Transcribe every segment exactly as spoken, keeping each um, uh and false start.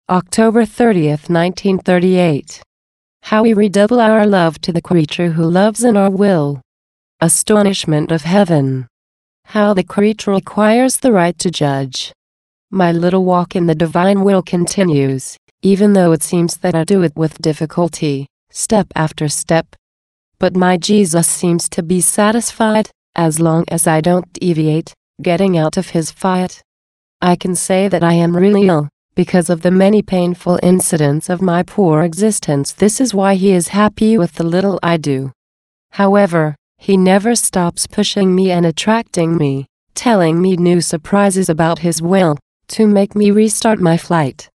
October thirtieth, nineteen thirty-eight. How we redouble our love to the creature who loves in our will. Astonishment of heaven. How the creature acquires the right to judge. My little walk in the divine will continues, even though it seems that I do it with difficulty, step after step. But my Jesus seems to be satisfied, as long as I don't deviate, getting out of his fight. I can say that I am really ill, because of the many painful incidents of my poor existence. This is why he is happy with the little I do. However, he never stops pushing me and attracting me, telling me new surprises about his will, to make me restart my flight.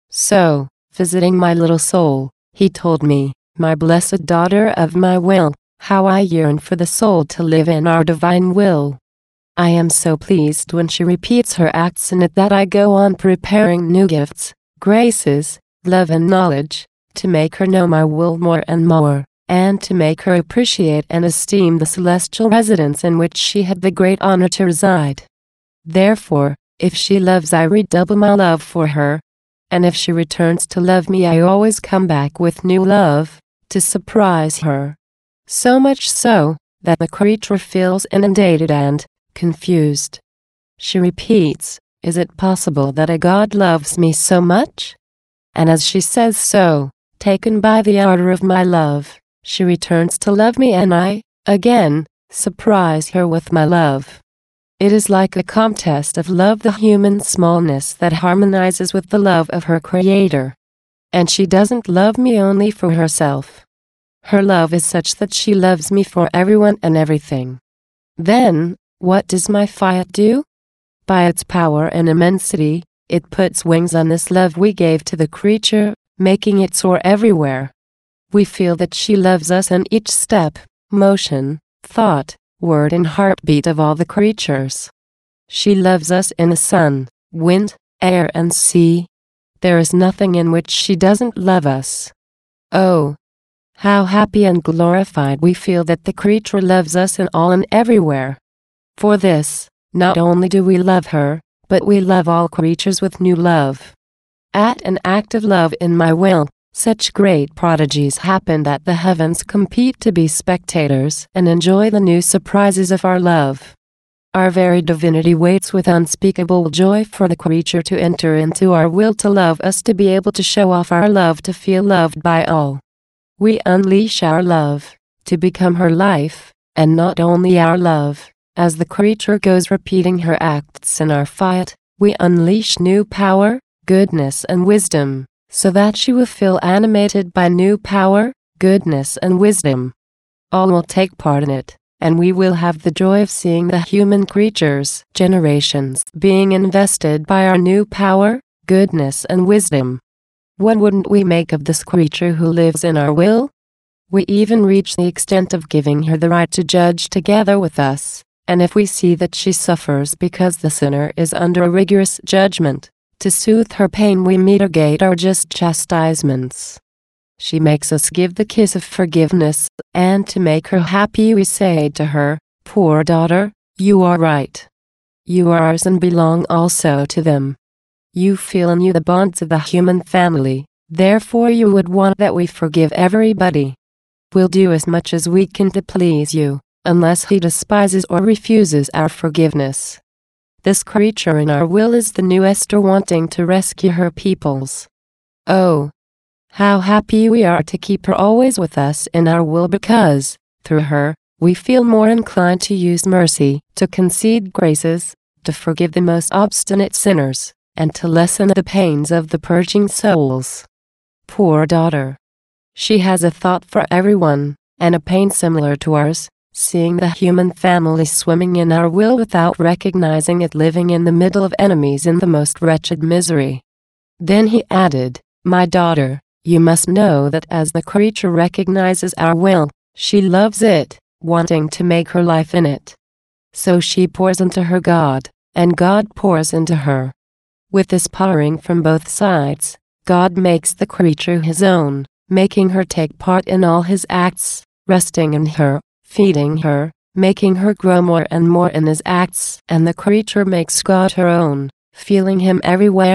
So, visiting my little soul, he told me, my blessed daughter of my will, how I yearn for the soul to live in our divine will. I am so pleased when she repeats her acts in it that I go on preparing new gifts, graces, love and knowledge, to make her know my will more and more, and to make her appreciate and esteem the celestial residence in which she had the great honor to reside. Therefore, if she loves, I redouble my love for her, and if she returns to love me, I always come back with new love, to surprise her. So much so, that the creature feels inundated and confused. She repeats, "Is it possible that a God loves me so much?" And as she says so, taken by the ardor of my love, she returns to love me, and I, again, surprise her with my love. It is like a contest of love, the human smallness that harmonizes with the love of her Creator. And she doesn't love me only for herself. Her love is such that she loves me for everyone and everything. Then, what does my fiat do? By its power and immensity, it puts wings on this love we gave to the creature, making it soar everywhere. We feel that she loves us in each step, motion, thought, word and heartbeat of all the creatures. She loves us in the sun, wind, air and sea. There is nothing in which she doesn't love us. Oh, how happy and glorified we feel that the creature loves us in all and everywhere. For this, not only do we love her, but we love all creatures with new love. At an act of love in my will, such great prodigies happen that the heavens compete to be spectators and enjoy the new surprises of our love. Our very divinity waits with unspeakable joy for the creature to enter into our will, to love us, to be able to show off our love, to feel loved by all. We unleash our love, to become her life, and not only our love. As the creature goes repeating her acts in our fiat, we unleash new power, goodness and wisdom, so that she will feel animated by new power, goodness and wisdom. All will take part in it, and we will have the joy of seeing the human creatures, generations, being invested by our new power, goodness and wisdom. What wouldn't we make of this creature who lives in our will? We even reach the extent of giving her the right to judge together with us. And if we see that she suffers because the sinner is under a rigorous judgment, to soothe her pain we mitigate our just chastisements. She makes us give the kiss of forgiveness, and to make her happy we say to her, "Poor daughter, you are right. You are ours and belong also to them. You feel in you the bonds of the human family, therefore you would want that we forgive everybody. We'll do as much as we can to please you, unless he despises or refuses our forgiveness." This creature in our will is the new Esther, wanting to rescue her peoples. Oh, how happy we are to keep her always with us in our will, because, through her, we feel more inclined to use mercy, to concede graces, to forgive the most obstinate sinners, and to lessen the pains of the purging souls. Poor daughter. She has a thought for everyone, and a pain similar to ours, seeing the human family swimming in our will without recognizing it, living in the middle of enemies in the most wretched misery. Then he added, "My daughter, you must know that as the creature recognizes our will, she loves it, wanting to make her life in it. So she pours into her God, and God pours into her. With this pouring from both sides, God makes the creature his own, making her take part in all his acts, resting in her, feeding her, making her grow more and more in his acts, and the creature makes God her own, feeling him everywhere,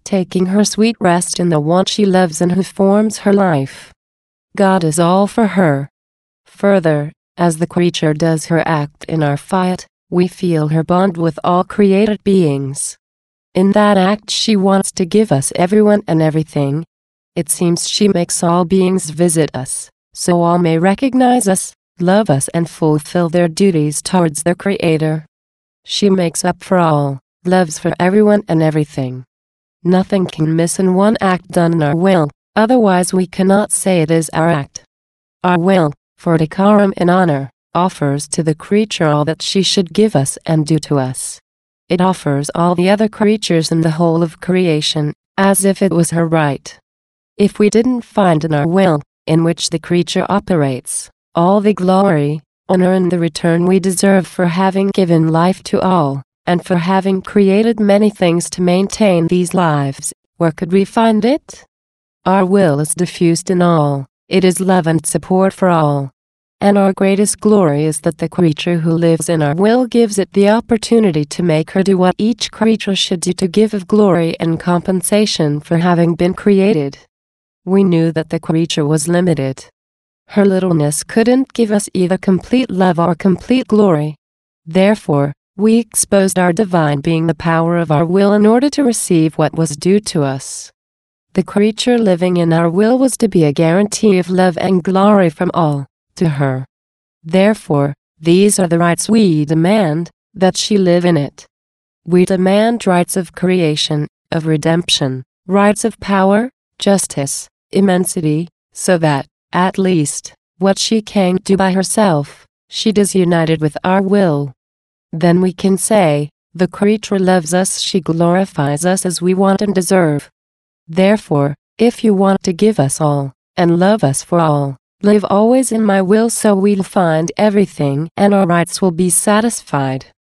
taking her sweet rest in the one she loves and who forms her life. God is all for her. Further, as the creature does her act in our fiat, we feel her bond with all created beings. In that act she wants to give us everyone and everything. It seems she makes all beings visit us, so all may recognize us, love us and fulfill their duties towards their Creator. She makes up for all, loves for everyone and everything. Nothing can miss in one act done in our will, otherwise we cannot say it is our act. Our will, for decorum and honor, offers to the creature all that she should give us and do to us. It offers all the other creatures in the whole of creation, as if it was her right. If we didn't find in our will, in which the creature operates, all the glory, honor and the return we deserve for having given life to all, and for having created many things to maintain these lives, where could we find it? Our will is diffused in all, it is love and support for all. And our greatest glory is that the creature who lives in our will gives it the opportunity to make her do what each creature should do to give of glory and compensation for having been created. We knew that the creature was limited. Her littleness couldn't give us either complete love or complete glory. Therefore, we exposed our divine being the power of our will in order to receive what was due to us. The creature living in our will was to be a guarantee of love and glory from all, to her. Therefore, these are the rights we demand, that she live in it. We demand rights of creation, of redemption, rights of power, justice, immensity, so that, at least, what she can't do by herself, she does united with our will. Then we can say, the creature loves us, she glorifies us as we want and deserve. Therefore, if you want to give us all, and love us for all, live always in my will so we'll find everything and our rights will be satisfied.